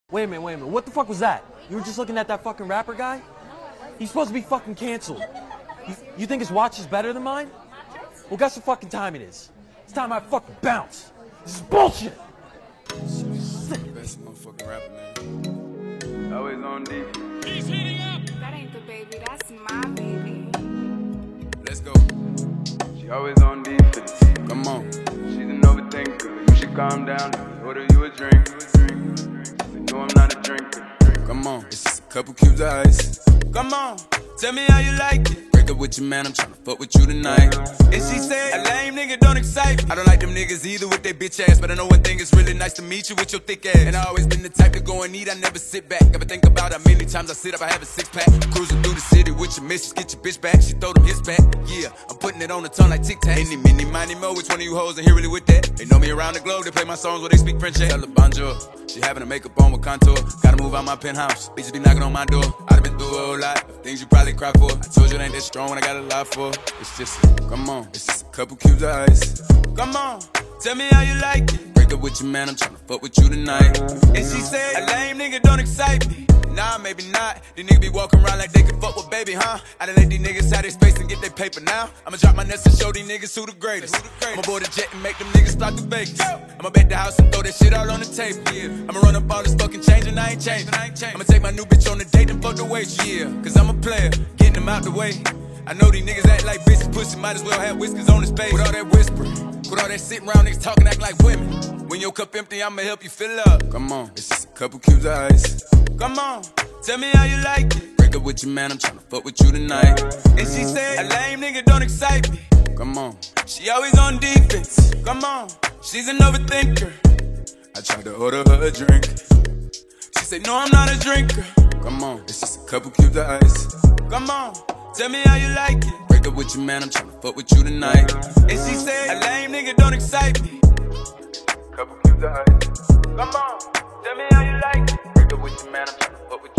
Wait a minute. What the fuck was that? You were just looking at that fucking rapper guy? He's supposed to be fucking canceled. You think his watch is better than mine? Well, guess what fucking time it is. It's time I fucking bounce. This is bullshit. Best motherfucking rapper, man. Always on deep. He's heating up. That ain't the baby, that's my baby. Let's go. She always on defense. Come on. She's an overthinker. You should calm down. Order you a drink. She know I'm not a drinker. Come on. It's just a couple cubes of ice. Come on. Tell me how you like it. Break up with your man, I'm tryna fuck with you tonight. And she said, a lame nigga don't excite me. I don't like them niggas either with their bitch ass, but I know one thing, it's really nice to meet you with your thick ass. And I always been the type to go and eat, I never sit back. Ever think about how many times I sit up, I have a six pack. Cruising through the city with your missus, get your bitch back. She throw them hits back, yeah. I'm putting it on the tongue like Tic Tac. Any, mini, miny, mo, which one of you hoes ain't here really with that? They know me around the globe, they play my songs where they speak French. Tell her bonjour, she having her makeup on with contour. Gotta move out my penthouse, bitches be knocking on my door. I've been through a whole lot of things you probably cry for. I told you it ain't that strong when I got a lot for. It's just, come on, it's just a couple cubes of ice. Come on, tell me how you like it. Break up with your man, I'm tryna fuck with you tonight. And she said, a lame nigga don't excite me. Nah, maybe not. These niggas be walking around like they can fuck with baby, huh? I done let these niggas have their space and get their paper now. I'ma drop my nuts and show these niggas who the greatest. I'ma board a jet and make them niggas fly through Vegas. I'ma bet the house and throw that shit all on the table. Yeah. I'ma run up all this fucking change and I ain't changing. I'ma take my new bitch on a date and fuck the waitress. Yeah, cause I'm a player, getting them out the way. I know these niggas act like bitches pussy, might as well have whiskers on his face. With all that whispering, with all that sitting around niggas talking, act like women. When your cup empty, I'ma help you fill up. Come on, it's just a couple cubes of ice. Come on, tell me how you like it. Break up with your man, I'm tryna fuck with you tonight. And she said, a lame nigga don't excite me. Come on, she always on defense. Come on, she's an overthinker. I tried to order her a drink. She said, no, I'm not a drinker. Come on, it's just a couple cubes of ice. Come on, tell me how you like it. Break up with your man, I'm tryna fuck with you tonight. And she said, a lame nigga don't excite me. Couple cubes of ice. Come on, tell me how you like it. Break up with your man, I'm tryna fuck with you.